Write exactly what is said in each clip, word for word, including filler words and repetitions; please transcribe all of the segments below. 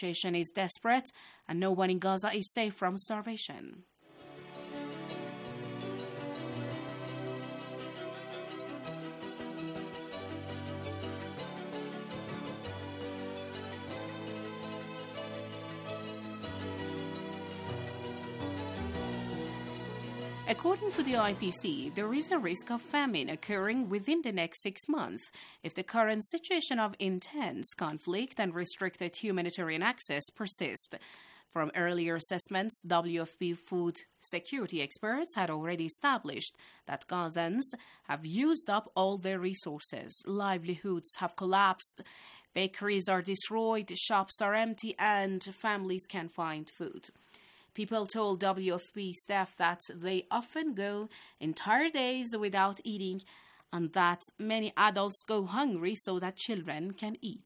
situation is desperate and no one in Gaza is safe from starvation. According to the I P C, there is a risk of famine occurring within the next six months if the current situation of intense conflict and restricted humanitarian access persist. From earlier assessments, W F P food security experts had already established that Gazans have used up all their resources. Livelihoods have collapsed, bakeries are destroyed, shops are empty, and families can't find food. People told W F P staff that they often go entire days without eating and that many adults go hungry so that children can eat.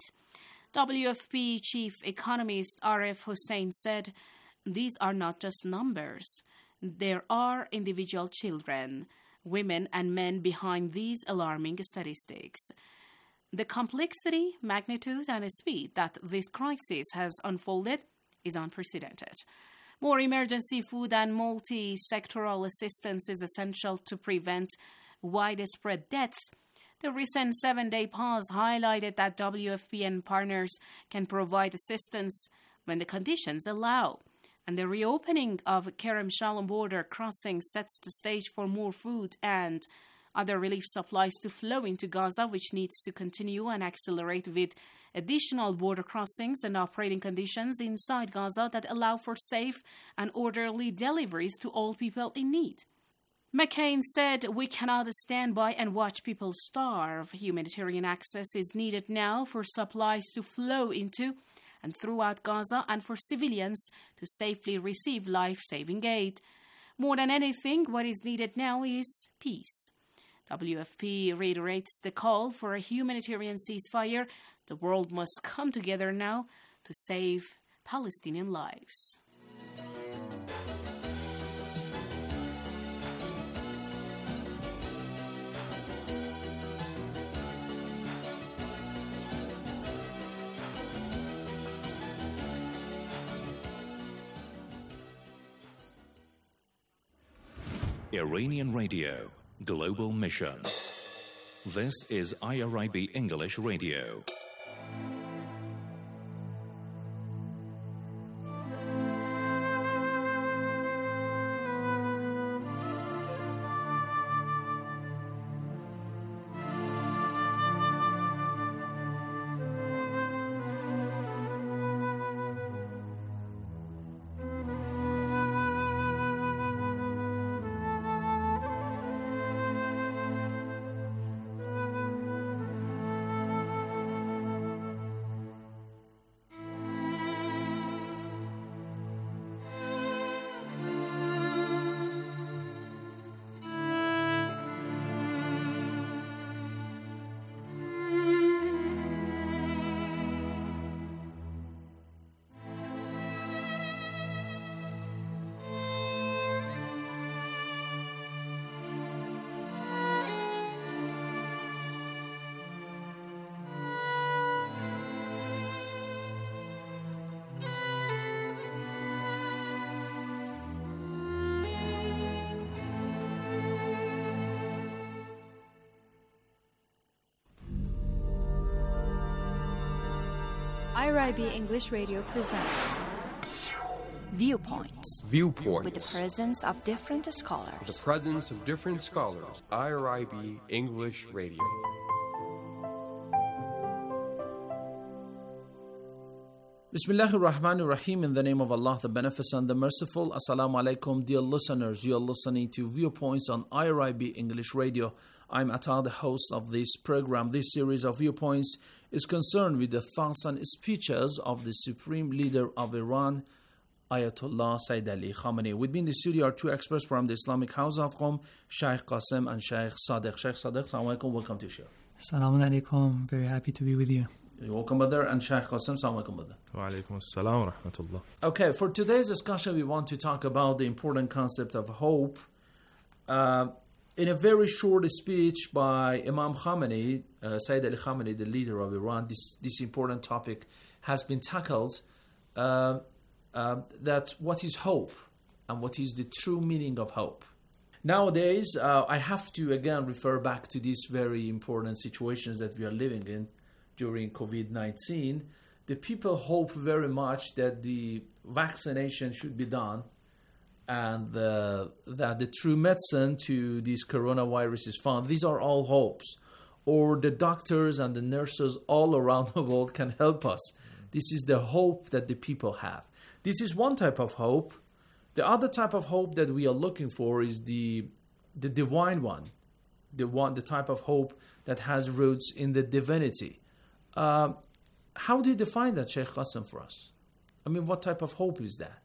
W F P chief economist Aref Hussein said, "These are not just numbers. There are individual children, women and men behind these alarming statistics." The complexity, magnitude, and speed that this crisis has unfolded is unprecedented. More emergency food and multi-sectoral assistance is essential to prevent widespread deaths. The recent seven-day pause highlighted that W F P and partners can provide assistance when the conditions allow. And the reopening of Kerem Shalom border crossing sets the stage for more food and other relief supplies to flow into Gaza, which needs to continue and accelerate with additional border crossings and operating conditions inside Gaza that allow for safe and orderly deliveries to all people in need. McCain said, "We cannot stand by and watch people starve. Humanitarian access is needed now for supplies to flow into and throughout Gaza and for civilians to safely receive life-saving aid. More than anything, what is needed now is peace." W F P reiterates the call for a humanitarian ceasefire. The world must come together now to save Palestinian lives. Iranian Radio, Global Mission. This is I R I B English Radio. I R I B English Radio presents Viewpoints. Viewpoints. With the presence of different scholars. With the presence of different scholars. I R I B English Radio. Bismillah ar-Rahman ar-Rahim, in the name of Allah, the Beneficent, the Merciful. Assalamu alaikum, dear listeners. You are listening to Viewpoints on I R I B English Radio. I'm Atta, the host of this program. This series of Viewpoints is concerned with the thoughts and speeches of the Supreme Leader of Iran, Ayatollah Sayyid Ali Khamenei. With me in the studio are two experts from the Islamic House of Qom, Shaykh Qasim and Shaykh Sadiq. Shaykh Sadiq, assalamu alaikum, welcome to the show. Assalamu alaikum, very happy to be with you. You're welcome, brother. And Shaykh Qasim, assalamu alaikum, brother. Wa alaikum assalam wa rahmatullah. Okay, for today's discussion, we want to talk about the important concept of hope. Uh, in a very short speech by Imam Khamenei, uh, Sayyid Ali Khamenei, the leader of Iran, this, this important topic has been tackled uh, uh, that what is hope and what is the true meaning of hope. Nowadays, uh, I have to again refer back to these very important situations that we are living in during covid nineteen. The people hope very much that the vaccination should be done and uh, that the true medicine to this coronavirus is found. These are all hopes. Or the doctors and the nurses all around the world can help us. This is the hope that the people have. This is one type of hope. The other type of hope that we are looking for is the the divine one, the one, the type of hope that has roots in the divinity. Uh, how do you define that, Sheikh Qasim, for us? I mean, what type of hope is that?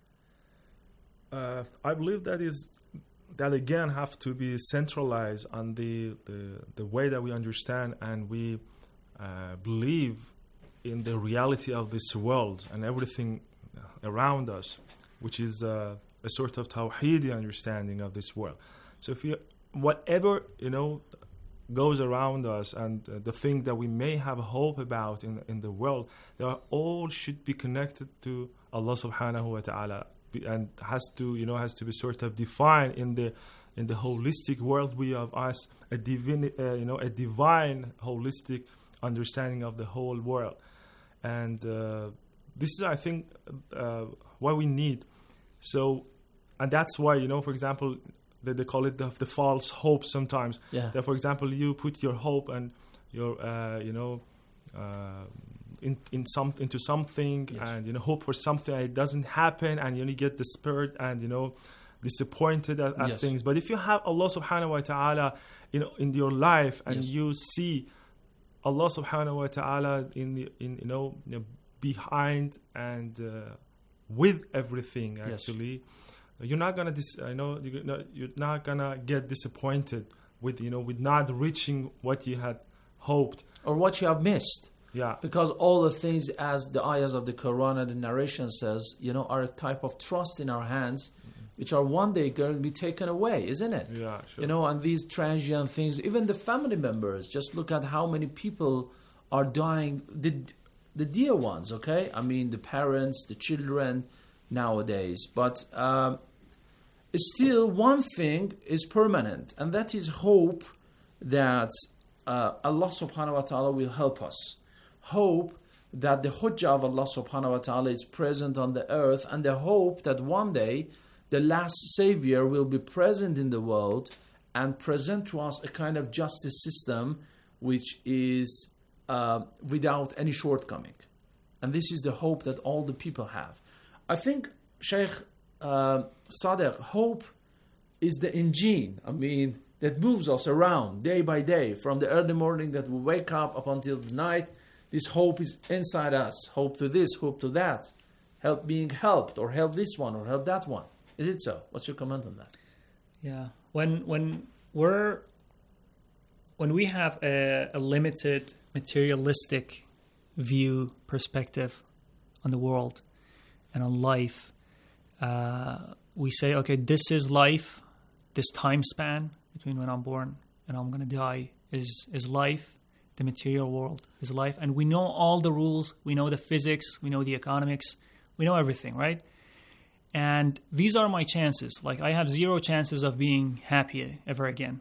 Uh, I believe that is that again have to be centralized on the the, the way that we understand and we uh, believe in the reality of this world and everything around us, which is uh, a sort of tawheedi understanding of this world. So if you, whatever, you know, goes around us and uh, the thing that we may have hope about in in the world, they are all should be connected to Allah subhanahu wa ta'ala, and has to, you know, has to be sort of defined in the in the holistic world we of us, a divine, uh, you know, a divine holistic understanding of the whole world. And uh, this is, I think, uh, what we need. So, and that's why, you know, for example, they, they call it the, the false hope sometimes. Yeah. That, for example, you put your hope and your, uh, you know, uh, in in some into something, yes. and you know, hope for something, and it doesn't happen, and you only get despair and you know, disappointed at, at yes. things. But if you have Allah Subhanahu wa Taala, you know, in your life, and yes. you see Allah Subhanahu wa Taala in the in you know, you know behind and uh, with everything, actually, yes. you're not gonna dis- I know you're not, you're not gonna get disappointed with you know with not reaching what you had hoped or what you have missed. Yeah, because all the things, as the ayahs of the Quran and the narration says, you know, are a type of trust in our hands, mm-hmm. which are one day going to be taken away, isn't it? Yeah, sure. You know, and these transient things, even the family members, just look at how many people are dying, the, the dear ones, okay? I mean, the parents, the children nowadays. But um, still, one thing is permanent, and that is hope that uh, Allah subhanahu wa ta'ala will help us. Hope that the hujjah of Allah subhanahu wa ta'ala is present on the earth, and the hope that one day the last savior will be present in the world and present to us a kind of justice system which is uh, without any shortcoming. And this is the hope that all the people have. I think, Sheikh uh, Sadiq, hope is the engine, I mean, that moves us around day by day, from the early morning that we wake up up until the night. This hope is inside us. Hope to this, hope to that. Help being helped, or help this one, or help that one. Is it so? What's your comment on that? Yeah. When when we're when we have a, a limited materialistic view perspective on the world and on life, uh, we say, okay, this is life. This time span between when I'm born and I'm going to die is is life. The material world is life, and we know all the rules, we know the physics, we know the economics, we know everything, right? And these are my chances. Like, I have zero chances of being happy ever again.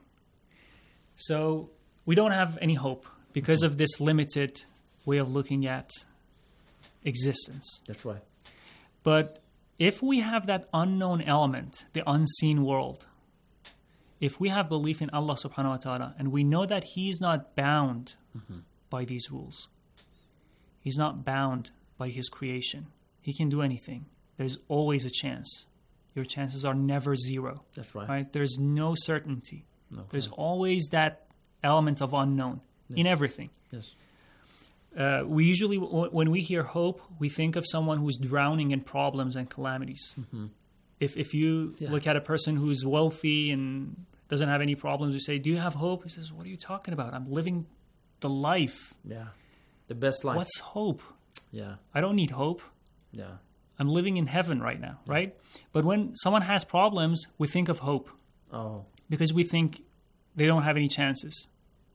So we don't have any hope because of this limited way of looking at existence. That's right. But if we have that unknown element, the unseen world, if we have belief in Allah subhanahu wa ta'ala, and we know that He's not bound mm-hmm. by these rules, He's not bound by His creation, He can do anything, there's always a chance. Your chances are never zero. That's right. Right? There's no certainty. Okay. There's always that element of unknown yes. in everything. Yes. Uh, we usually, w- when we hear hope, we think of someone who's drowning in problems and calamities. Mm-hmm. If if you yeah. look at a person who's wealthy and doesn't have any problems, you say, do you have hope? He says, what are you talking about? I'm living the life. Yeah, the best life. What's hope? Yeah. I don't need hope. Yeah. I'm living in heaven right now, right? But when someone has problems, we think of hope. Oh. Because we think they don't have any chances.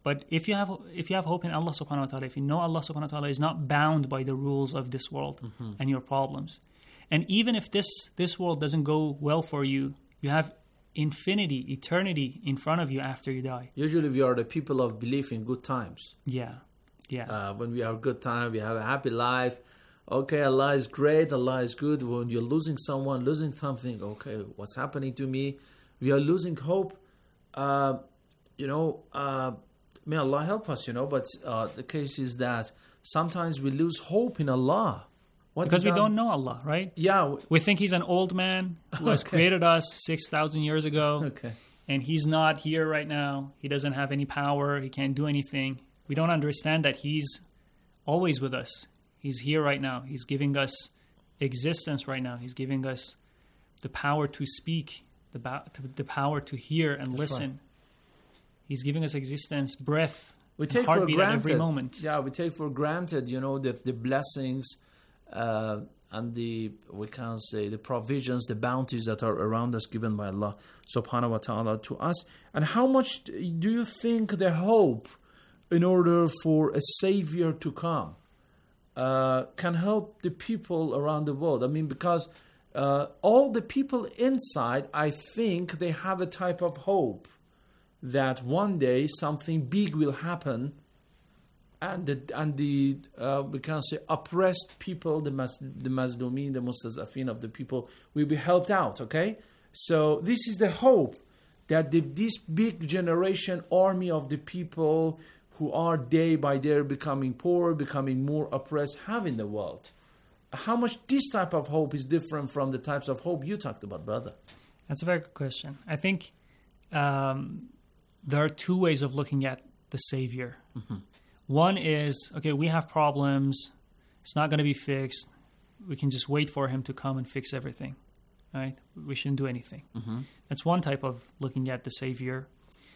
But if you have if you have hope in Allah subhanahu wa ta'ala, if you know Allah subhanahu wa ta'ala is not bound by the rules of this world mm-hmm. and your problems, and even if this, this world doesn't go well for you, you have infinity, eternity in front of you after you die. Usually we are the people of belief in good times. Yeah, yeah. Uh, when we have a good time, we have a happy life. Okay, Allah is great, Allah is good. When you're losing someone, losing something, okay, what's happening to me? We are losing hope. Uh, you know, uh, may Allah help us, you know, but uh, the case is that sometimes we lose hope in Allah. What because we does... don't know Allah, right? Yeah. We think He's an old man who has okay. created us six thousand years ago. Okay. And He's not here right now. He doesn't have any power. He can't do anything. We don't understand that He's always with us. He's here right now. He's giving us existence right now. He's giving us the power to speak, the, ba- the power to hear and That's listen. Right. He's giving us existence, breath, we take heartbeat for granted, at every moment. Yeah, we take for granted, you know, the, the blessings uh, and the, we can say, the provisions, the bounties that are around us given by Allah subhanahu wa ta'ala to us. And how much do you think the hope in order for a savior to come Uh, can help the people around the world? I mean, because uh, all the people inside, I think they have a type of hope that one day something big will happen, and the and the uh, we can say oppressed people, the mas the mazlumin, the mustazafin of the people, will be helped out. Okay, so this is the hope that the, this big generation army of the people who are day by day becoming poor, becoming more oppressed, have in the world. How much this type of hope is different from the types of hope you talked about, brother? That's a very good question. I think um, there are two ways of looking at the Savior. Mm-hmm. One is, okay, we have problems. It's not going to be fixed. We can just wait for Him to come and fix everything, right? We shouldn't do anything. Mm-hmm. That's one type of looking at the Savior.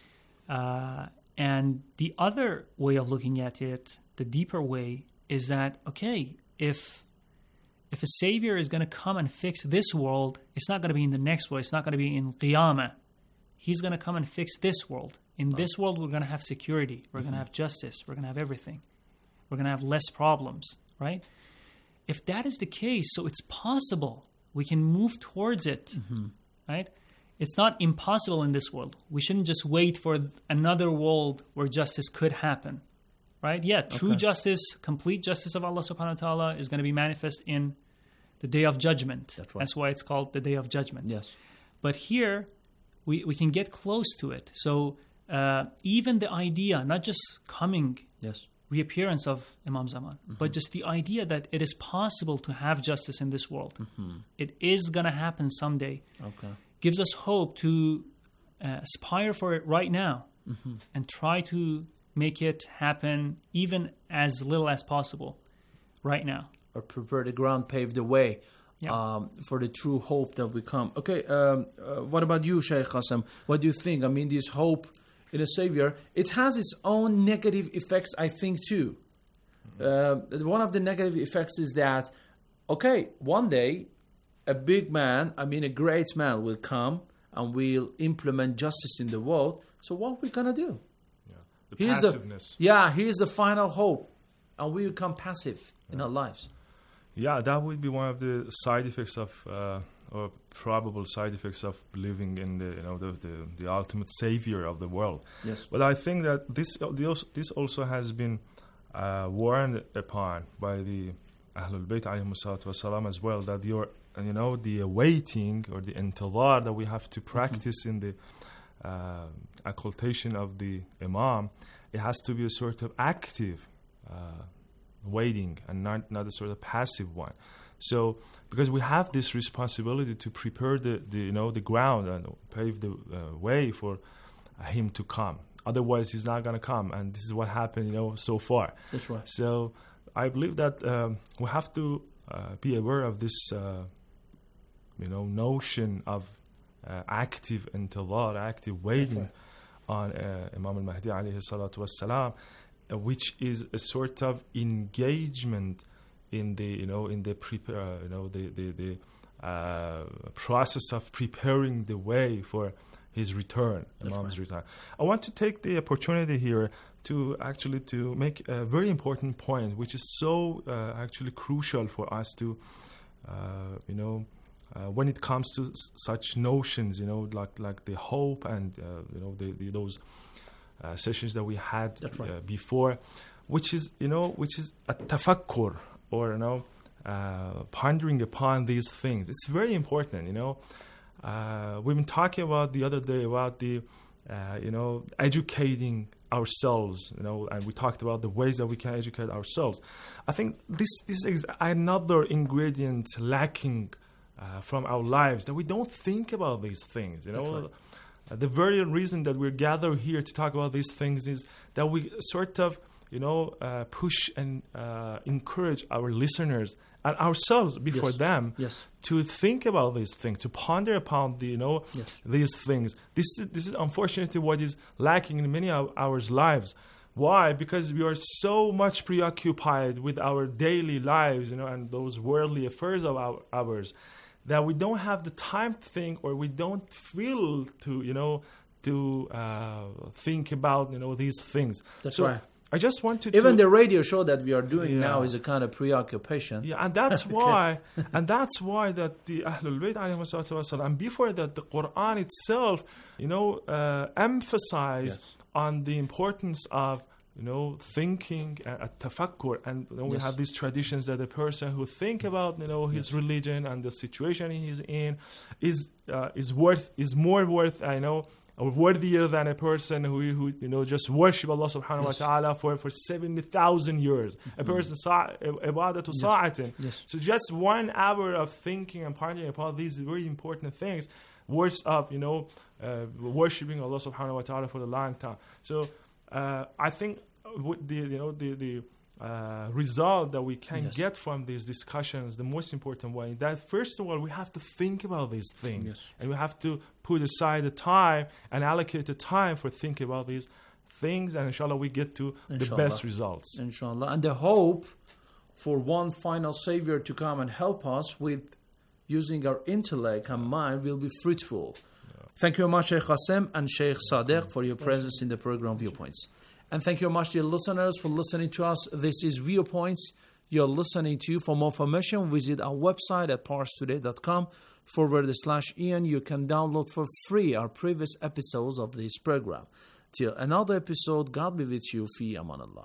Uh And the other way of looking at it, the deeper way, is that, okay, if if a savior is going to come and fix this world, it's not going to be in the next world. It's not going to be in Qiyamah. He's going to come and fix this world. In oh. this world, we're going to have security. We're mm-hmm. going to have justice. We're going to have everything. We're going to have less problems, right? If that is the case, so it's possible. We can move towards it, mm-hmm. right? It's not impossible in this world. We shouldn't just wait for another world where justice could happen, right? Yeah, true okay. justice, complete justice of Allah subhanahu wa ta'ala is going to be manifest in the day of judgment. That's, right. That's why it's called the day of judgment. Yes. But here, we, we can get close to it. So uh, even the idea, not just coming, yes. reappearance of Imam Zaman, mm-hmm. but just the idea that it is possible to have justice in this world. Mm-hmm. It is going to happen someday. Okay. Gives us hope to uh, aspire for it right now mm-hmm. and try to make it happen even as little as possible right now. Or prepare the ground, pave the way yeah. um, for the true hope that will come. Okay, um, uh, what about you, Shaykh Qasim? What do you think? I mean, this hope in a savior, it has its own negative effects, I think, too. Mm-hmm. Uh, one of the negative effects is that, okay, one day, a big man, I mean a great man will come and will implement justice in the world. So what are we going to do? Yeah. The here's passiveness. The, yeah, here's the final hope. And we become passive yeah. in our lives. Yeah, that would be one of the side effects of, uh, or probable side effects of believing in the, you know, the, the, the ultimate savior of the world. Yes. But I think that this, this also has been uh, warned upon by the Ahlul Bayt alayhimu salatu wasalam as well, that your And you know, the awaiting or the intidhar that we have to practice mm-hmm. in the uh, occultation of the Imam, it has to be a sort of active uh, waiting and not, not a sort of passive one. So, because we have this responsibility to prepare the, the you know the ground and pave the uh, way for uh, him to come. Otherwise, he's not going to come, and this is what happened, you know, so far. That's right. So, I believe that um, we have to uh, be aware of this. Uh, You know, notion of uh, active intidhar, active waiting on uh, Imam al-Mahdi alayhi salatu wassalam, uh, which is a sort of engagement in the, you know, in the prepare, uh, you know, the the, the uh, process of preparing the way for his return, That's Imam's right. return. I want to take the opportunity here to actually to make a very important point, which is so uh, actually crucial for us to, uh, you know, uh, when it comes to s- such notions, you know, like like the hope and uh, you know the, the those uh, sessions that we had That's right. uh, before, which is you know which is a tafakkur, or you know uh, pondering upon these things. It's very important, you know. Uh, we've been talking about the other day about the uh, you know educating ourselves, you know, and we talked about the ways that we can educate ourselves. I think this this is another ingredient lacking uh, from our lives, that we don't think about these things, you know. That's right. Uh, the very reason that we're gathered here to talk about these things is that we sort of, you know, uh, push and uh, encourage our listeners and ourselves before Yes. them Yes. to think about these things, to ponder upon the, you know, Yes. these things. This is, this is unfortunately what is lacking in many of our lives. Why? Because we are so much preoccupied with our daily lives, you know, and those worldly affairs of our, ours, that we don't have the time to think, or we don't feel to, you know, to uh, think about, you know, these things. That's so right. I just wanted Even to... the radio show that we are doing Yeah. now is a kind of preoccupation. Yeah, and that's why, and that's why that the Ahlul Bayt alayhi salatu wasalam, and before that, the Quran itself, you know, uh, emphasize Yes. on the importance of, you know, thinking, uh, tafakkur, and you know, we Yes. have these traditions that the person who think about, you know, his religion and the situation he's in, is uh, is worth is more worth, I know. Or worthier than a person who, who you know, just worship Allah subhanahu Yes. wa ta'ala for, for seventy thousand years. A person, sa- ibadatu sa'atin. Yes. So just one hour of thinking and pondering upon these very important things, worth of, you know, uh, worshiping Allah subhanahu wa ta'ala for a long time. So uh, I think with the, you know, the, the uh, result that we can Yes. get from these discussions, the most important one, that first of all, we have to think about these things. Yes. And we have to put aside the time and allocate the time for thinking about these things, and inshallah we get to the Inshallah. best results. Inshallah. And the hope for one final Savior to come and help us with using our intellect and mind will be fruitful. Thank you very much, Sheikh Qasim and Sheikh Sadiq, for your presence in the program Viewpoints. And thank you very much, dear listeners, for listening to us. This is Viewpoints you're listening to. For more information, visit our website at parstoday dot com forward slash Ian. You can download for free our previous episodes of this program. Till another episode, God be with you. Fi aman Allah.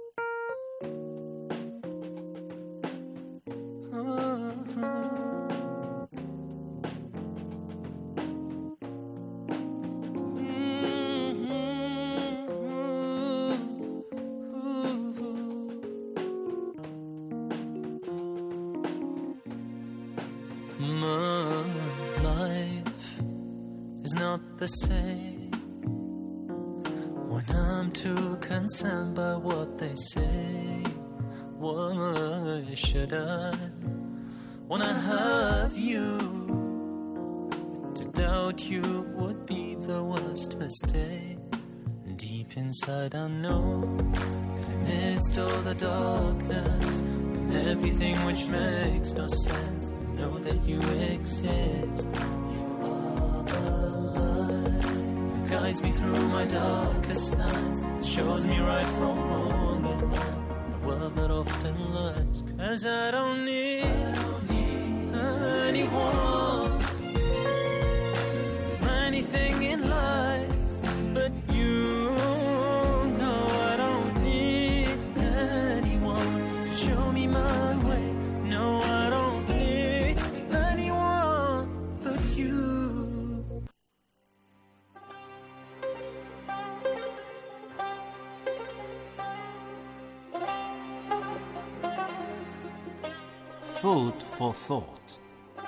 My life is not the same when I'm too concerned by what they say. Why should I, when I have you, to doubt you would be the worst mistake? Deep inside I know that amidst all the darkness and everything which makes no sense, know that you exist. You are the light that guides me through my darkest nights, shows me right from wrong at night, a world that often lies. Cause I don't need, I don't need anyone, anything in life but you. No, I don't need anyone to show me my way. No, I don't need anyone but you. Food for thought.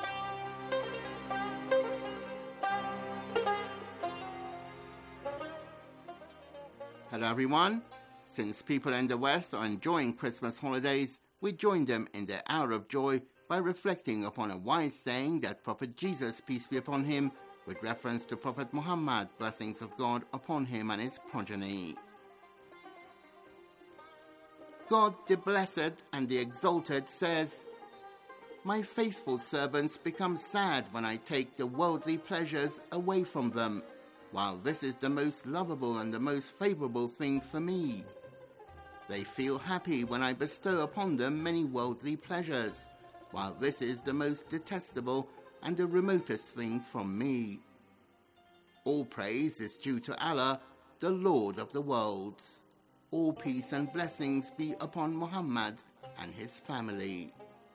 Hello everyone. Since people in the West are enjoying Christmas holidays, we join them in their hour of joy by reflecting upon a wise saying that Prophet Jesus, peace be upon him, with reference to Prophet Muhammad, blessings of God upon him and his progeny. God the Blessed and the Exalted says, "My faithful servants become sad when I take the worldly pleasures away from them, while this is the most lovable and the most favorable thing for me. They feel happy when I bestow upon them many worldly pleasures, while this is the most detestable and the remotest thing from me. All praise is due to Allah, the Lord of the worlds. All peace and blessings be upon Muhammad and his family.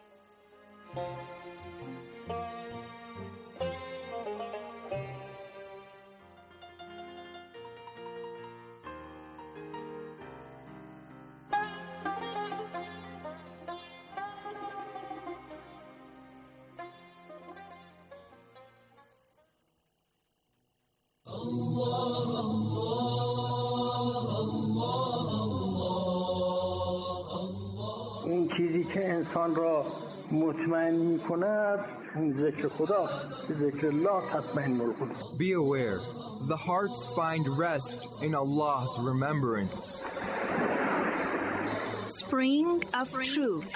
اون چیزی که انسان را مطمئن می کند اون ذکر خدا ذکر الله تطمئن القلوب. Be aware, the hearts find rest in Allah's remembrance. Spring of Truth.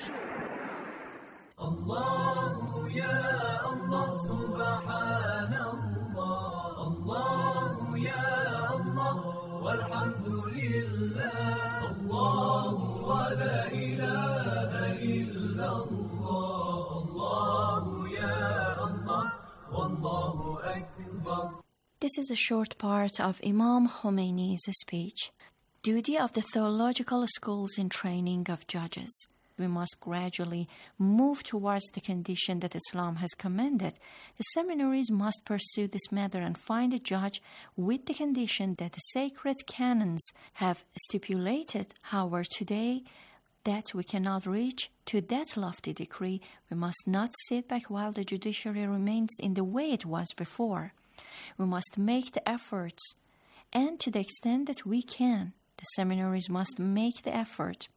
Allah ya Allah subhanallah, Allah ya Allah walhamdulillah, Allah wa la ilaha illallah, Allah ya Allah wallahu akbar. This is a short part of Imam Khomeini's speech. Duty of the theological schools in training of judges. We must gradually move towards the condition that Islam has commanded. The seminaries must pursue this matter and find a judge with the condition that the sacred canons have stipulated. However, today, that we cannot reach to that lofty decree, we must not sit back while the judiciary remains in the way it was before. We must make the efforts, and to the extent that we can, the seminaries must make the effort.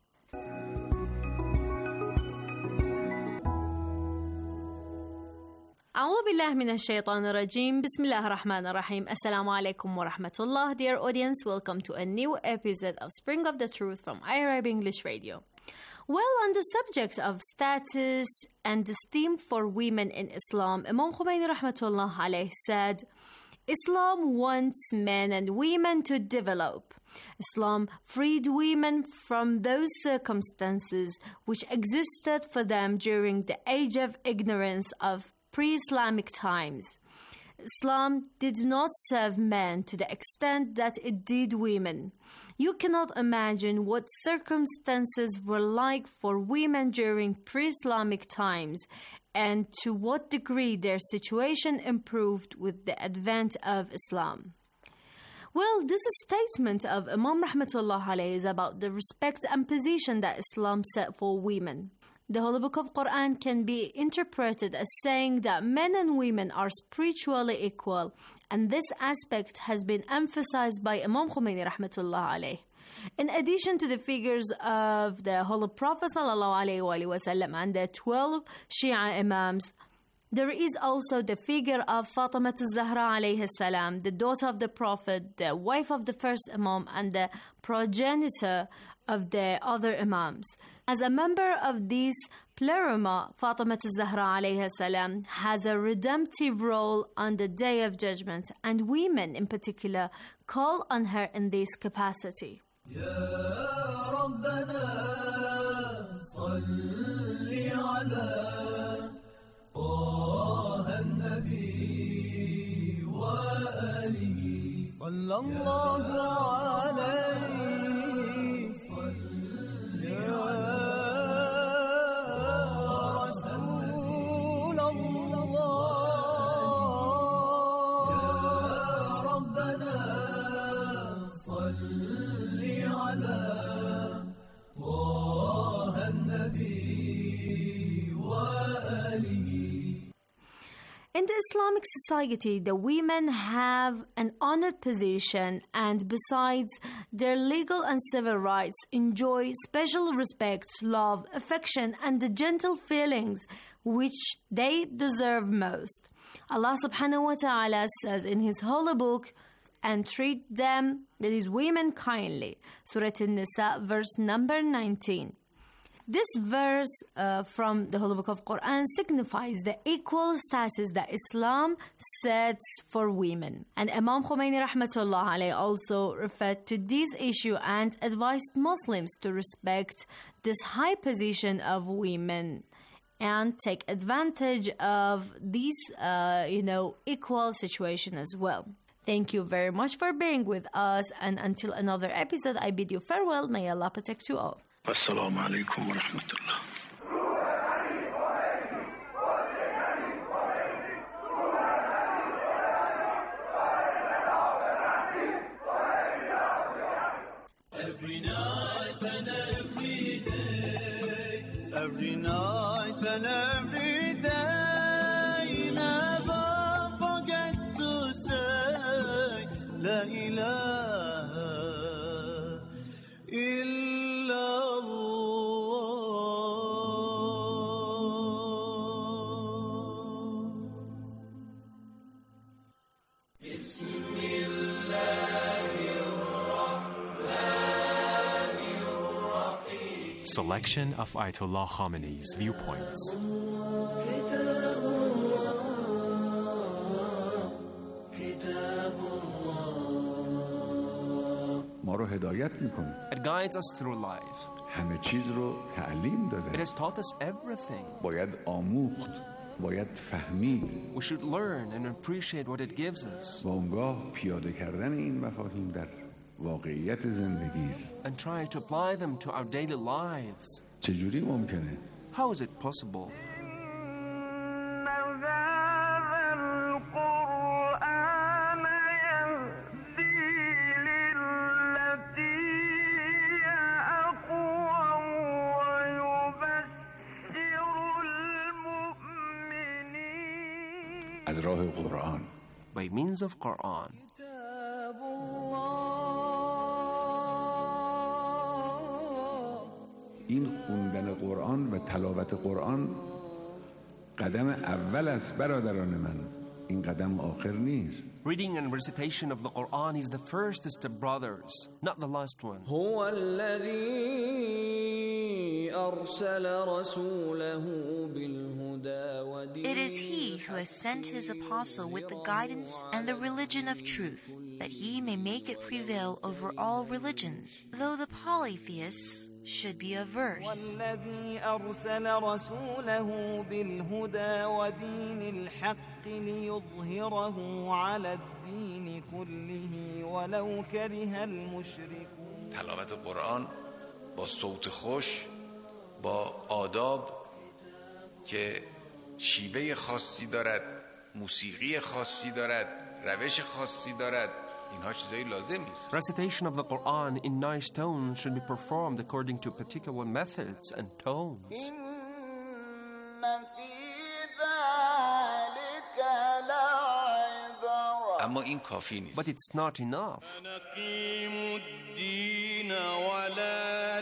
أعوذ بالله من الشيطان الرجيم. بسم الله الرحمن الرحيم. Assalamu alaikum wa rahmatullah. Dear audience, welcome to a new episode of Spring of the Truth from I R I B English Radio. Well, on the subject of status and esteem for women in Islam, Imam Khomeini rahmatullah alayh said, Islam wants men and women to develop. Islam freed women from those circumstances which existed for them during the age of ignorance of pre-Islamic times. Islam did not serve men to the extent that it did women. You cannot imagine what circumstances were like for women during pre-Islamic times and to what degree their situation improved with the advent of Islam. Well, this statement of Imam Rahmatullah alayhi is about the respect and position that Islam set for women. The Holy Book of Quran can be interpreted as saying that men and women are spiritually equal, and this aspect has been emphasized by Imam Khomeini rahmatullah alayh. In addition to the figures of the Holy Prophet sallallahu alayhi wa sallam and the twelve Shia Imams, there is also the figure of Fatima al-Zahra alayhi salam, the daughter of the Prophet, the wife of the first Imam, and the progenitor of the other Imams. As a member of this pleroma, Fatima al-Zahra alayhi salam has a redemptive role on the Day of Judgment, and women in particular call on her in this capacity. Ya Rabbana, salli ala Taha an-Nabi wa alihi, sallallahu alayhi, salli ala In the Islamic society, the women have an honored position and besides their legal and civil rights, enjoy special respect, love, affection, and the gentle feelings which they deserve most. Allah subhanahu wa ta'ala says in His holy book, and treat them, that is women, kindly. Surah An-Nisa, verse number nineteen. This verse uh, from the Holy Book of Quran signifies the equal status that Islam sets for women. And Imam Khomeini rahmatullah alayhi also referred to this issue and advised Muslims to respect this high position of women and take advantage of this, uh, you know, equal situation as well. Thank you very much for being with us, and until another episode, I bid you farewell. May Allah protect you all. Assalamu alaikum wa rahmatullah. Every night and every day, every night and every day, never forget to say La ilaha illallah. Bismillahirrahmanirrahim. Selection of Ayatollah Khamenei's viewpoints. It guides us through life. It has taught us everything. We should learn and appreciate what it gives us. And try to apply them to our daily lives. How is it possible? By means of Quran. این خوندن قرآن و تلاوت قرآن قدم اول است برادران من. این قدم آخر نیست. Reading and recitation of the Quran is the first step, brothers, not the last one. هو الذي أرسل رسوله بالهدى ودين. It is He who has sent His apostle with the guidance and the religion of truth, that He may make it prevail over all religions, though the polytheists should be averse. والذي أرسل رسوله بالهدى ودين الحق ليظهره على الدين كله ولو كره المشركون. تلاوت قرآن با صوت خوش، با آداب که شیوه خاصی دارد، موسیقی خاصی دارد، روش خاصی دارد، اینها چیزایی لازم نیست. Recitation of the Quran in nice tones should be performed according to particular methods and tones. اما این کافی نیست. But it's not enough. نقيم الدين ولا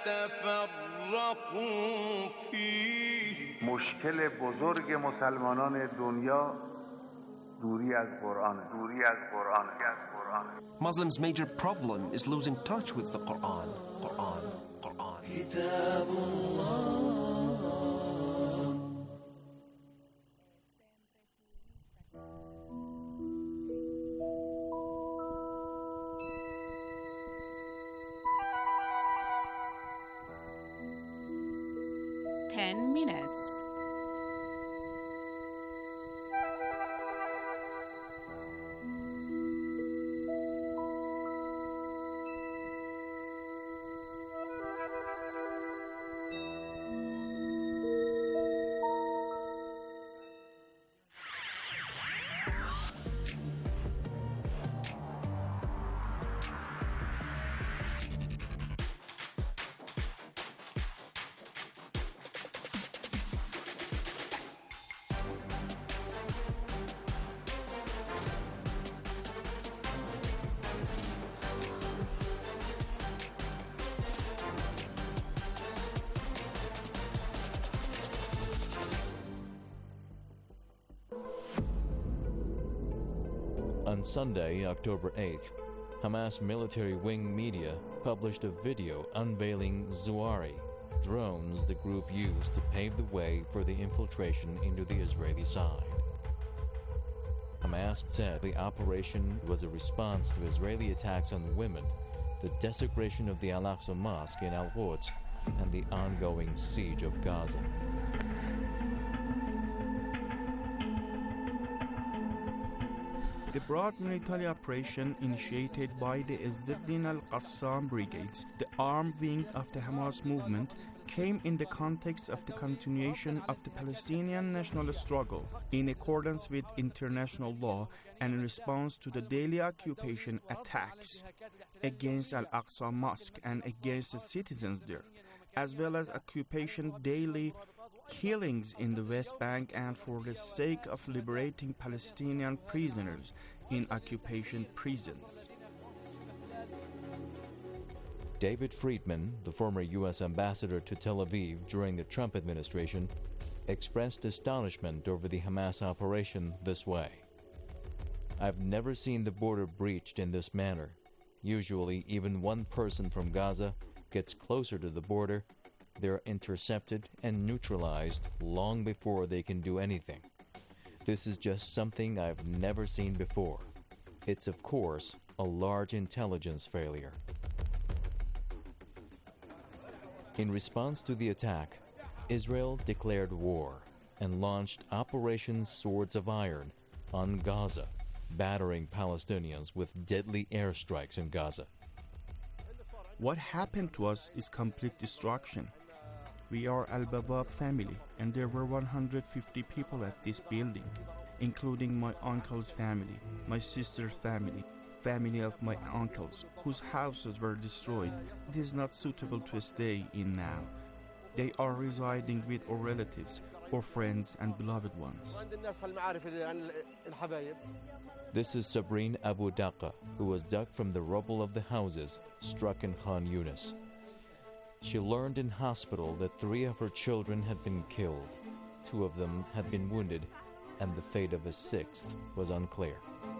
تتفرقوا فيه. مشکل بزرگ مسلمانان دنیا دوری از قرآن، دوری از قرآن، از قرآن. Muslims' major problem is losing touch with the Quran. Quran, Quran. كتاب الله. Ten minutes. On Sunday, October eighth, Hamas military wing media published a video unveiling Zuari, drones the group used to pave the way for the infiltration into the Israeli side. Hamas said the operation was a response to Israeli attacks on women, the desecration of the Al-Aqsa Mosque in Al-Quds, and the ongoing siege of Gaza. The broad military operation initiated by the Izzuddin al-Qassam brigades, the armed wing of the Hamas movement, came in the context of the continuation of the Palestinian national struggle in accordance with international law and in response to the daily occupation attacks against Al-Aqsa Mosque and against the citizens there, as well as occupation daily killings in the West Bank and for the sake of liberating Palestinian prisoners in occupation prisons. David Friedman, the former U S ambassador to Tel Aviv during the Trump administration, expressed astonishment over the Hamas operation this way. "I've never seen the border breached in this manner. Usually, even one person from Gaza gets closer to the border, they're intercepted and neutralized long before they can do anything. This is just something I've never seen before. It's, of course, a large intelligence failure." In response to the attack, Israel declared war and launched Operation Swords of Iron on Gaza, battering Palestinians with deadly airstrikes in Gaza. What happened to us is complete destruction. We are Al-Babab family, and there were one hundred fifty people at this building, including my uncle's family, my sister's family, family of my uncles, whose houses were destroyed. It is not suitable to stay in now. They are residing with our relatives, or friends and beloved ones. This is Sabrine Abu Daqqa, who was dug from the rubble of the houses struck in Khan Yunis. She learned in hospital that three of her children had been killed, two of them had been wounded, and the fate of a sixth was unclear.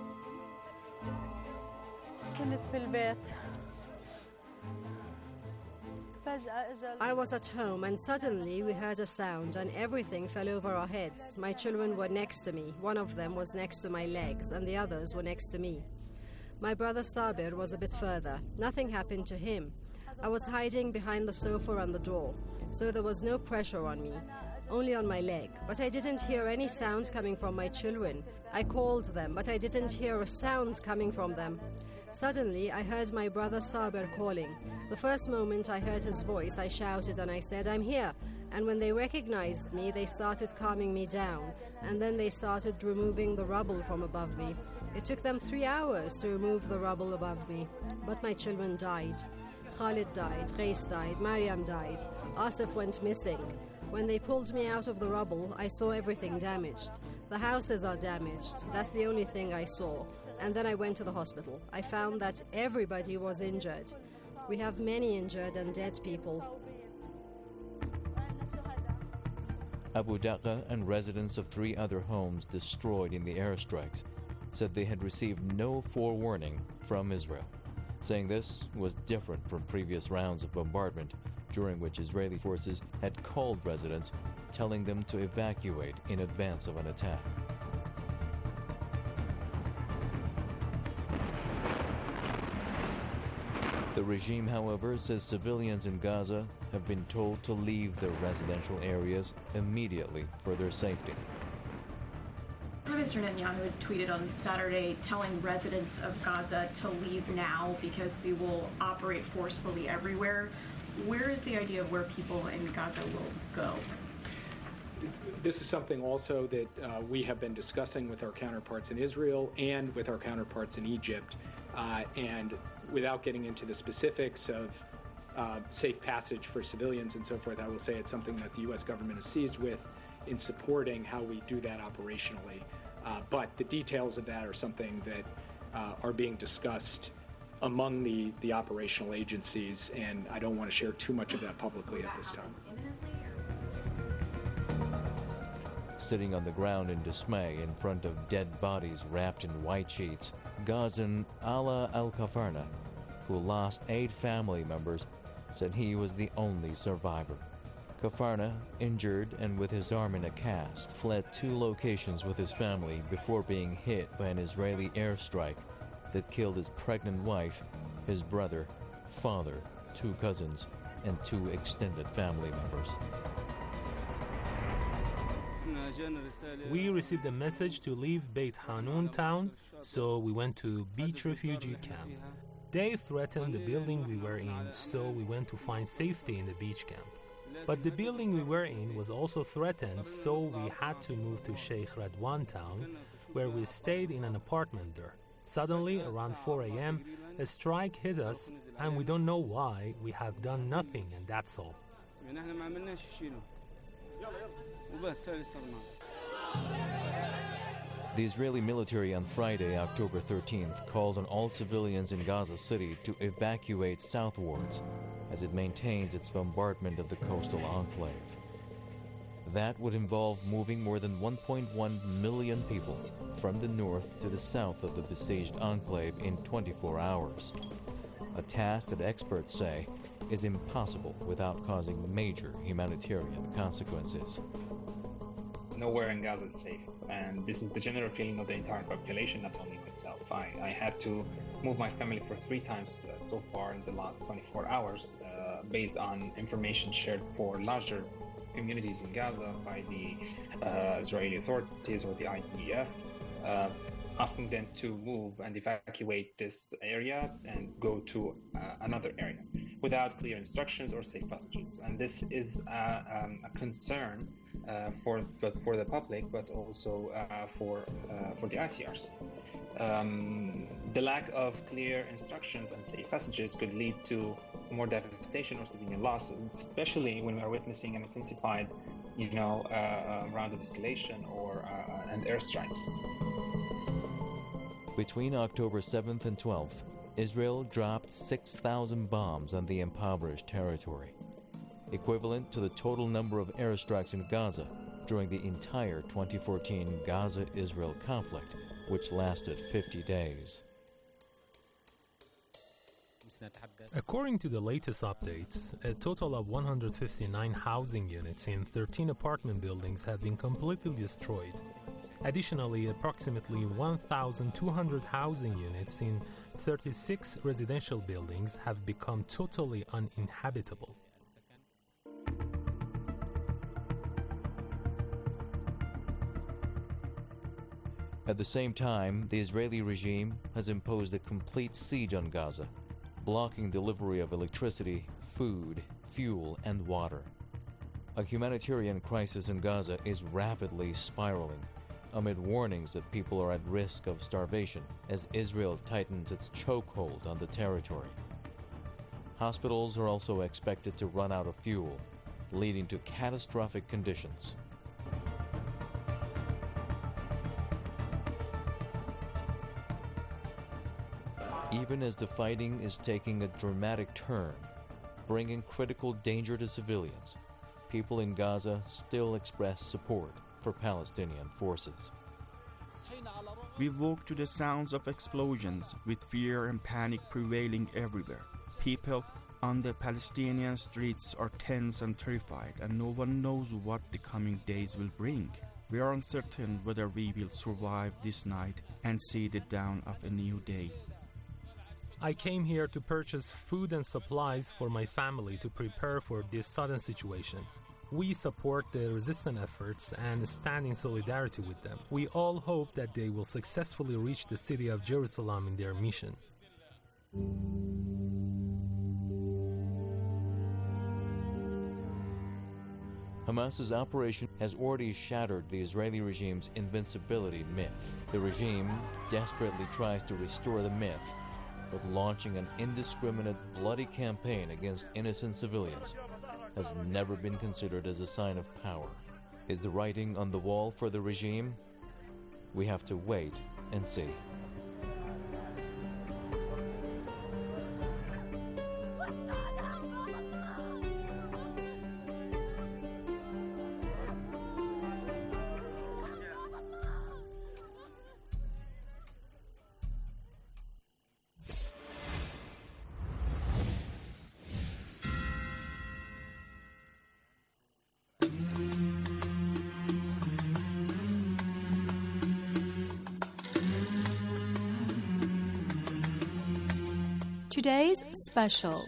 I was at home and suddenly we heard a sound and everything fell over our heads. My children were next to me. One of them was next to my legs and the others were next to me. My brother Sabir was a bit further. Nothing happened to him. I was hiding behind the sofa and the door, so there was no pressure on me, only on my leg. But I didn't hear any sound coming from my children. I called them, but I didn't hear a sound coming from them. Suddenly, I heard my brother Sabir calling. The first moment I heard his voice, I shouted and I said, "I'm here." And when they recognized me, they started calming me down, and then they started removing the rubble from above me. It took them three hours to remove the rubble above me, but my children died. Khalid died, Qais died, Mariam died, Asif went missing. When they pulled me out of the rubble, I saw everything damaged. The houses are damaged, that's the only thing I saw. And then I went to the hospital. I found that everybody was injured. We have many injured and dead people. Abu Daqqa and residents of three other homes destroyed in the airstrikes said they had received no forewarning from Israel, saying this was different from previous rounds of bombardment during which Israeli forces had called residents, telling them to evacuate in advance of an attack. The regime, however, says civilians in Gaza have been told to leave their residential areas immediately for their safety. Prime Minister Netanyahu had tweeted on Saturday telling residents of Gaza to leave now because we will operate forcefully everywhere. Where is the idea of where people in Gaza will go? This is something also that uh, we have been discussing with our counterparts in Israel and with our counterparts in Egypt. Uh, and without getting into the specifics of uh, safe passage for civilians and so forth, I will say it's something that the U S government is seized with in supporting how we do that operationally. Uh, but the details of that are something that uh, are being discussed among the, the operational agencies, and I don't want to share too much of that publicly at this time. Sitting on the ground in dismay in front of dead bodies wrapped in white sheets, Gazan Ala Al-Kafarna, who lost eight family members, said he was the only survivor. Gafarna, injured and with his arm in a cast, fled two locations with his family before being hit by an Israeli airstrike that killed his pregnant wife, his brother, father, two cousins, and two extended family members. We received a message to leave Beit Hanun town, so we went to beach refugee camp. They threatened the building we were in, so we went to find safety in the beach camp. But the building we were in was also threatened, so we had to move to Sheikh Radwan town, where we stayed in an apartment there. Suddenly, around four a.m., a strike hit us, and we don't know why. We have done nothing, and that's all. The Israeli military on Friday, October thirteenth, called on all civilians in Gaza City to evacuate southwards as it maintains its bombardment of the coastal enclave. That would involve moving more than one point one million people from the north to the south of the besieged enclave in twenty-four hours, a task that experts say is impossible without causing major humanitarian consequences. Nowhere in Gaza is safe, and this is the general feeling of the entire population, not only myself. I, I had to move my family for three times uh, so far in the last twenty-four hours, uh, based on information shared for larger communities in Gaza by the uh, Israeli authorities or the I D F, uh, asking them to move and evacuate this area and go to uh, another area without clear instructions or safe passages. And this is uh, um, a concern uh, for but for the public, but also uh, for uh, for the I C Rs. Um, the lack of clear instructions and safe passages could lead to more devastation or civilian loss, especially when we are witnessing an intensified, you know, uh, round of escalation or uh, and airstrikes. Between October seventh and twelfth, Israel dropped six thousand bombs on the impoverished territory, equivalent to the total number of airstrikes in Gaza during the entire twenty fourteen Gaza-Israel conflict, which lasted fifty days. According to the latest updates, a total of one hundred fifty-nine housing units in thirteen apartment buildings have been completely destroyed. Additionally, approximately one thousand two hundred housing units in thirty-six residential buildings have become totally uninhabitable. At the same time, the Israeli regime has imposed a complete siege on Gaza, blocking delivery of electricity, food, fuel, and water. A humanitarian crisis in Gaza is rapidly spiraling, amid warnings that people are at risk of starvation as Israel tightens its chokehold on the territory. Hospitals are also expected to run out of fuel, leading to catastrophic conditions. Even as the fighting is taking a dramatic turn, bringing critical danger to civilians, people in Gaza still express support for Palestinian forces. We woke to the sounds of explosions, with fear and panic prevailing everywhere. People on the Palestinian streets are tense and terrified, and no one knows what the coming days will bring. We are uncertain whether we will survive this night and see the dawn of a new day. I came here to purchase food and supplies for my family to prepare for this sudden situation. We support the resistance efforts and stand in solidarity with them. We all hope that they will successfully reach the city of Jerusalem in their mission. Hamas's operation has already shattered the Israeli regime's invincibility myth. The regime desperately tries to restore the myth, but launching an indiscriminate, bloody campaign against innocent civilians has never been considered as a sign of power. Is the writing on the wall for the regime? We have to wait and see. Today's special.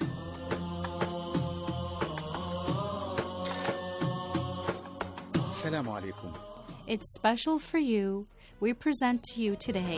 Assalamu alaikum. It's special for you. We present to you today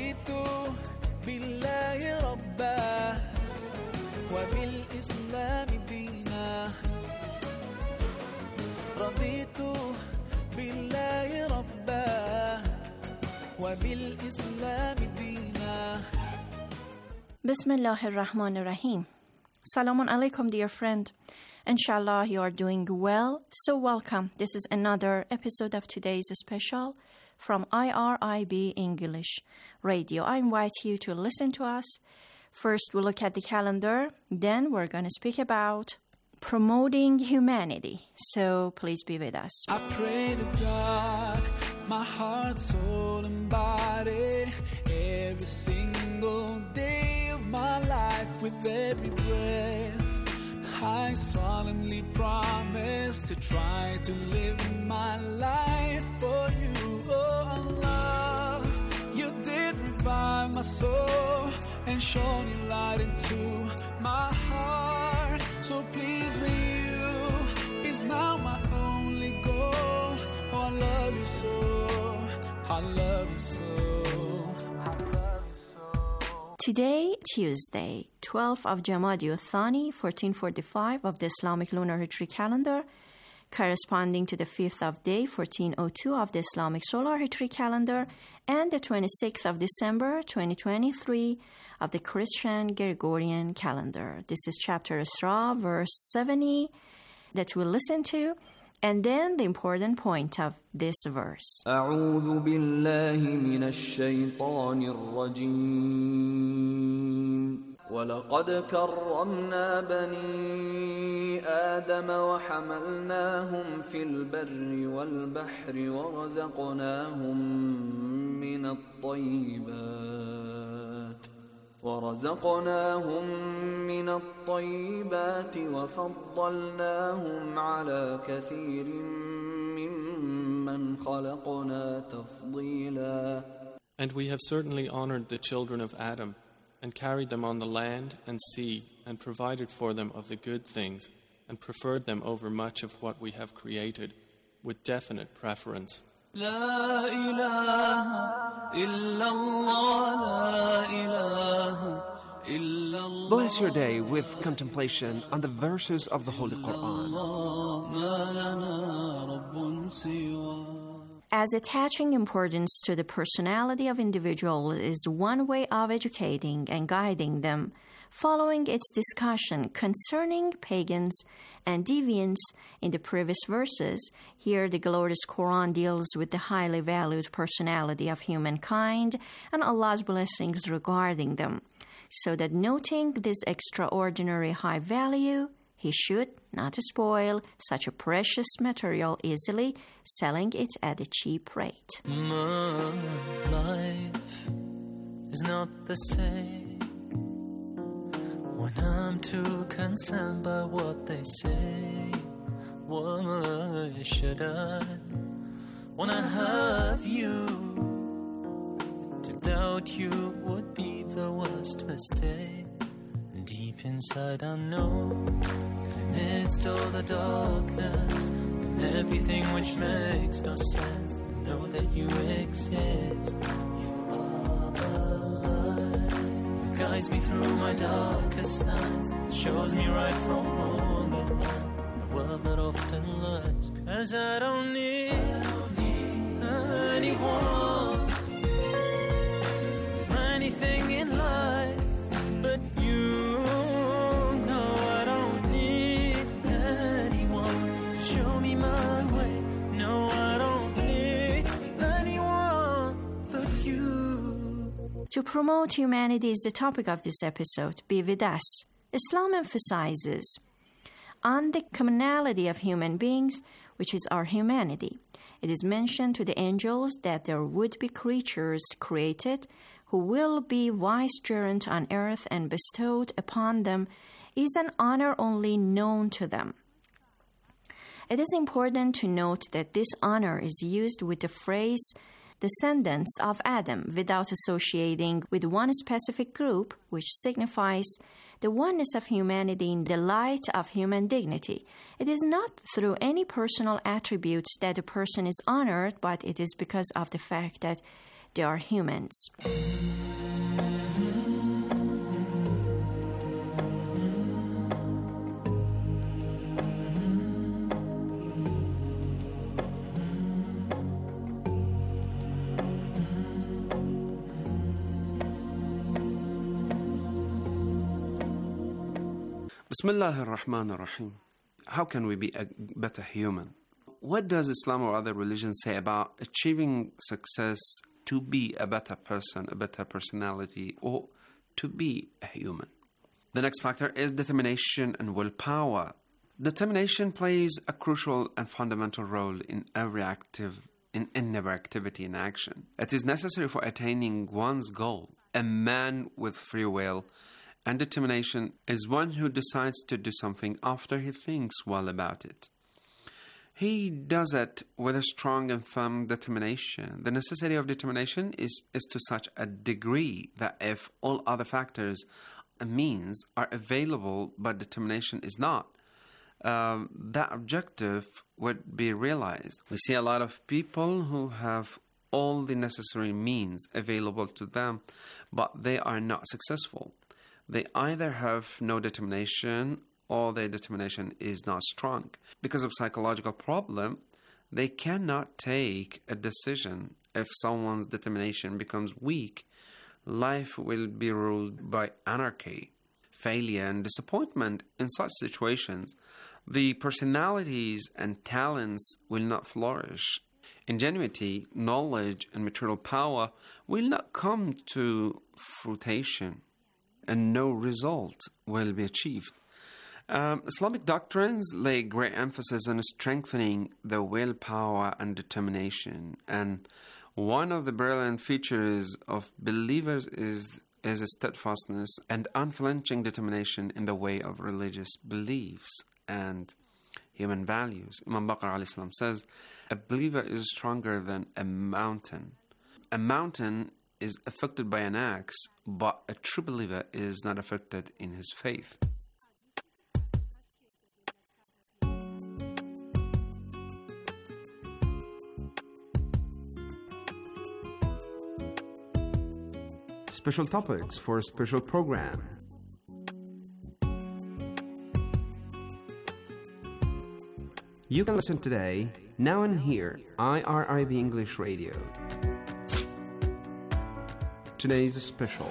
Bismillah ar-Rahman ar-Rahim. Salamun alaikum, dear friend. Inshallah, you are doing well. So welcome. This is another episode of today's special from I R I B English Radio. I invite you to listen to us. First, we'll look at the calendar. Then we're going to speak about promoting humanity. So please be with us. I pray to God, my heart, soul, and body, every single day of my life, with every breath. I solemnly promise to try to live my life for you, oh Allah. You did revive my soul and shone your light into my heart. So pleasing you is now my only goal. Oh, I love you so, I love you so. Today, Tuesday, twelfth of Jamadi al-Thani, fourteen forty-five of the Islamic Lunar Hijri calendar, corresponding to the fifth of Day, fourteen oh two of the Islamic Solar Hijri calendar, and the twenty-sixth of December, twenty twenty-three of the Christian Gregorian calendar. This is chapter Isra, verse seventy, that we'll listen to. And then the important point of this verse. أعوذ بالله من الشيطان الرجيم ولقد كرمنا بني آدم وحملناهم في البر والبحر ورزقناهم من الطيبات ورزقناهم من الطيبات وفضلناهم على كثير ممن خلقنا تفضيلا. And we have certainly honored the children of Adam and carried them on the land and sea and provided for them of the good things and preferred them over much of what we have created with definite preference. لا إله إلا الله لا إله إلا الله. Bless your day with contemplation on the verses of the Holy Quran. As attaching importance to the personality of individuals is one way of educating and guiding them, following its discussion concerning pagans and deviants in the previous verses, here the glorious Quran deals with the highly valued personality of humankind and Allah's blessings regarding them, so that noting this extraordinary high value, he should not spoil such a precious material easily, selling it at a cheap rate. My life is not the same when I'm too concerned by what they say. Why should I, when I have you, to doubt you would be the worst mistake. Deep inside I know, amidst all the darkness and everything which makes no sense, I know that you exist. You are the light that guides me through my darkest nights, shows me right from wrong at night, a world that often lies. Cause I don't need, I don't need anyone, anything in life but you. To promote humanity is the topic of this episode. Be with us. Islam emphasizes on the commonality of human beings, which is our humanity. It is mentioned to the angels that there would be creatures created who will be vicegerent on earth, and bestowed upon them is an honor only known to them. It is important to note that this honor is used with the phrase descendants of Adam, without associating with one specific group, which signifies the oneness of humanity in the light of human dignity. It is not through any personal attributes that a person is honored, but it is because of the fact that they are humans. Bismillah ar-Rahman ar-Rahim. How can we be a better human? What does Islam or other religions say about achieving success to be a better person, a better personality, or to be a human? The next factor is determination and willpower. Determination plays a crucial and fundamental role in every active, in any activity and action. It is necessary for attaining one's goal. A man with free will and determination is one who decides to do something after he thinks well about it. He does it with a strong and firm determination. The necessity of determination is, is to such a degree that if all other factors and means are available but determination is not, um, that objective would be realized. We see a lot of people who have all the necessary means available to them, but they are not successful. They either have no determination or their determination is not strong. Because of psychological problem, they cannot take a decision. If someone's determination becomes weak, life will be ruled by anarchy, failure, and disappointment. In such situations, the personalities and talents will not flourish. Ingenuity, knowledge, and material power will not come to fruition, and no result will be achieved. Um, Islamic doctrines lay great emphasis on strengthening the willpower and determination, and one of the brilliant features of believers is, is a steadfastness and unflinching determination in the way of religious beliefs and human values. Imam Baqir alayhi salam says, a believer is stronger than a mountain. A mountain is affected by an axe, but a true believer is not affected in his faith. Special topics for a special program. You can listen today, now and here, I R I B English Radio. Today's special.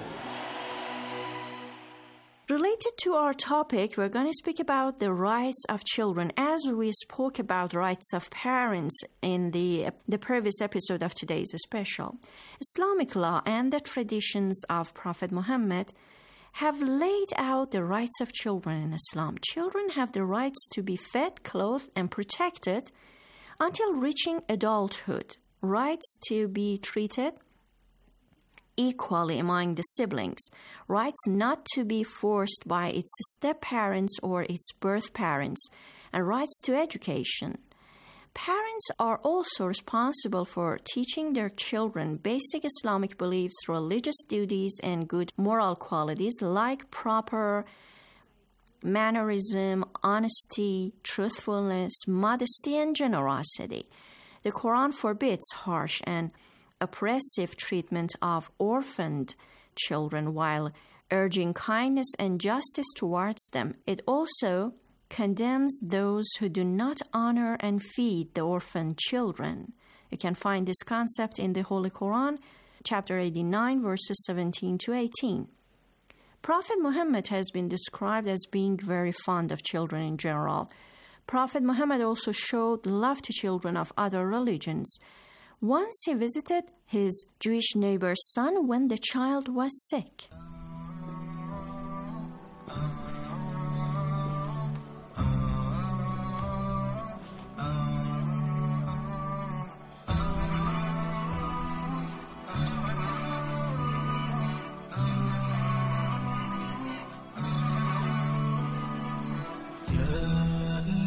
Related to our topic, we're going to speak about the rights of children, as we spoke about rights of parents in the, the previous episode of today's special. Islamic law and the traditions of Prophet Muhammad have laid out the rights of children in Islam. Children have the rights to be fed, clothed, and protected until reaching adulthood. Rights to be treated equally among the siblings, rights not to be forced by its step-parents or its birth parents, and rights to education. Parents are also responsible for teaching their children basic Islamic beliefs, religious duties, and good moral qualities like proper mannerism, honesty, truthfulness, modesty, and generosity. The Quran forbids harsh and oppressive treatment of orphaned children while urging kindness and justice towards them. It also condemns those who do not honor and feed the orphan children. You can find this concept in the Holy Quran, chapter eighty-nine, verses seventeen to eighteen. Prophet Muhammad has been described as being very fond of children in general. Prophet Muhammad also showed love to children of other religions. Once he visited his Jewish neighbor's son when the child was sick.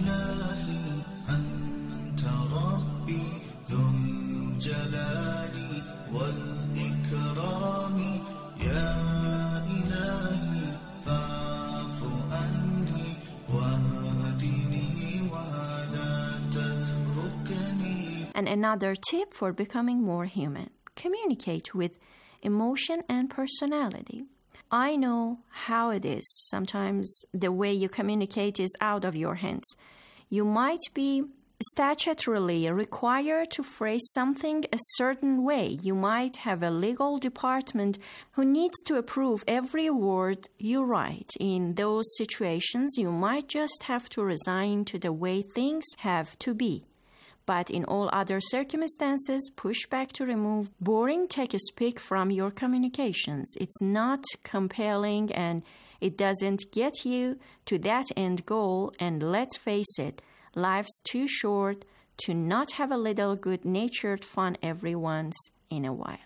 جلالي والإكرام يا إلهي فاعف عني واهدني ولا تتركني. And another tip for becoming more human: communicate with emotion and personality. I know how it is. Sometimes the way you communicate is out of your hands. You might be statutorily required to phrase something a certain way. You might have a legal department who needs to approve every word you write. In those situations, you might just have to resign to the way things have to be. But in all other circumstances, push back to remove boring text-speak from your communications. It's not compelling and it doesn't get you to that end goal. And let's face it, life's too short to not have a little good-natured fun every once in a while.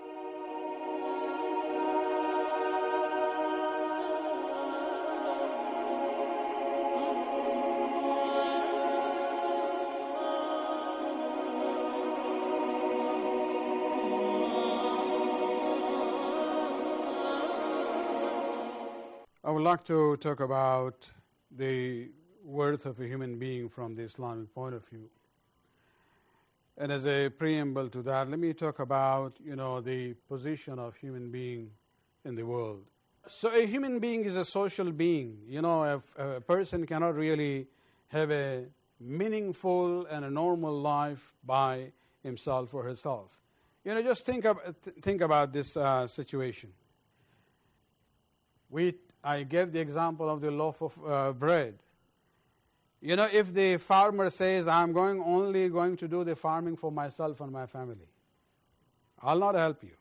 I would like to talk about the worth of a human being from the Islamic point of view. And as a preamble to that, let me talk about, you know, the position of human being in the world. So a human being is a social being. You know, if a person cannot really have a meaningful and a normal life by himself or herself. You know, just think, of, think about this uh, situation. We I gave the example of the loaf of uh, bread. You know, if the farmer says, I'm going only going to do the farming for myself and my family, I'll not help you.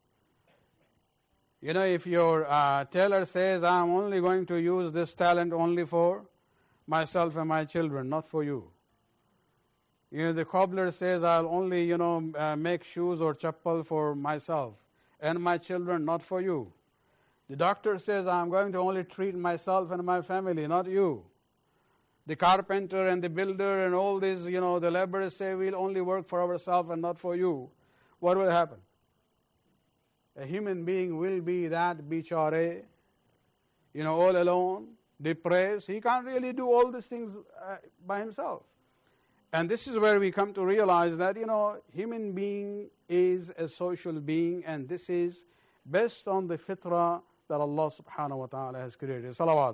You know, if your uh, tailor says, I'm only going to use this talent only for myself and my children, not for you. You know, the cobbler says, I'll only, you know, uh, make shoes or chappal for myself and my children, not for you. The doctor says, I'm going to only treat myself and my family, not you. The carpenter and the builder and all these, you know, the laborers say, we'll only work for ourselves and not for you. What will happen? A human being will be that bichare, you know, all alone, depressed. He can't really do all these things uh, by himself. And this is where we come to realize that, you know, human being is a social being, and this is based on the fitrah that Allah subhanahu wa ta'ala has created. Salawat.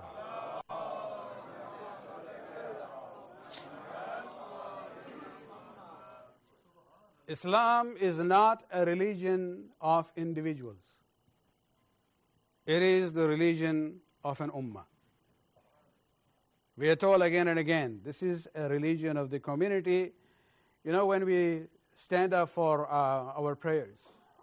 Islam is not a religion of individuals. It is the religion of an ummah. We are told again and again, this is a religion of the community. You know, when we stand up for uh, our prayers,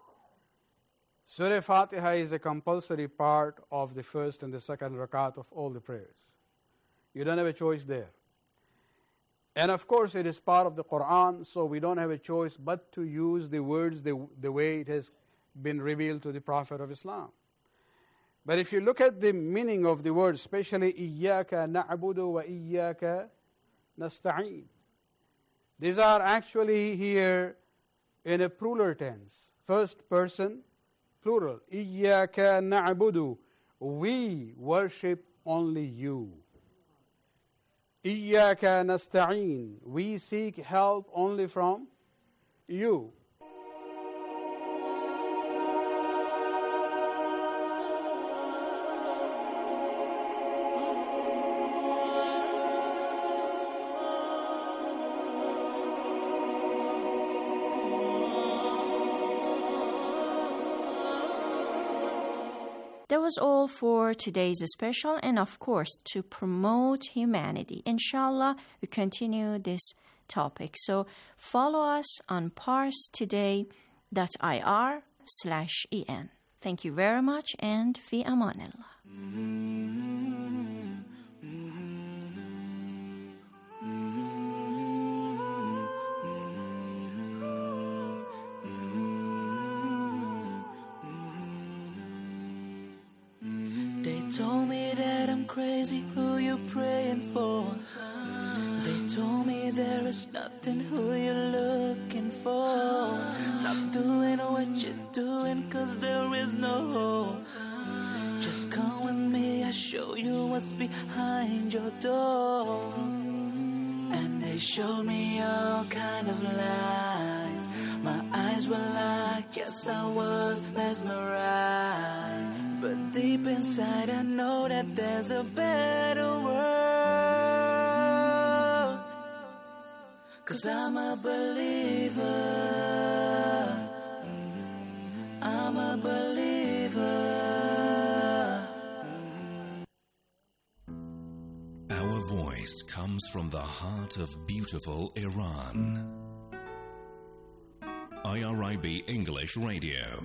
Surah Fatiha is a compulsory part of the first and the second rakat of all the prayers. You don't have a choice there. And of course it is part of the Quran, so we don't have a choice but to use the words the, the way it has been revealed to the Prophet of Islam. But if you look at the meaning of the word, especially إِيَّاكَ نَعْبُدُ وَإِيَّاكَ نَسْتَعِينُ, these are actually here in a plural tense. First person, plural. إِيَّاكَ نَعْبُدُ, we worship only you. إِيَّاكَ نَسْتَعِينُ, we seek help only from you. That was all for today's special, and of course, to promote humanity. Inshallah, we continue this topic. So follow us on parstoday dot I R slash E N. Thank you very much, and fi amanillah. Told me that I'm crazy, who you praying for? They told me there is nothing, who you looking for? Stop doing what you're doing, cause there is no hope. Just come with me, I'll show you what's behind your door. And they showed me all kind of lies. My eyes were locked, yes I was mesmerized. But deep inside I know that there's a better world. Cause I'm a believer, I'm a believer. Our voice comes from the heart of beautiful Iran. I R I B English Radio.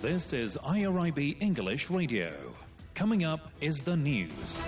This is I R I B English Radio. Coming up is the news.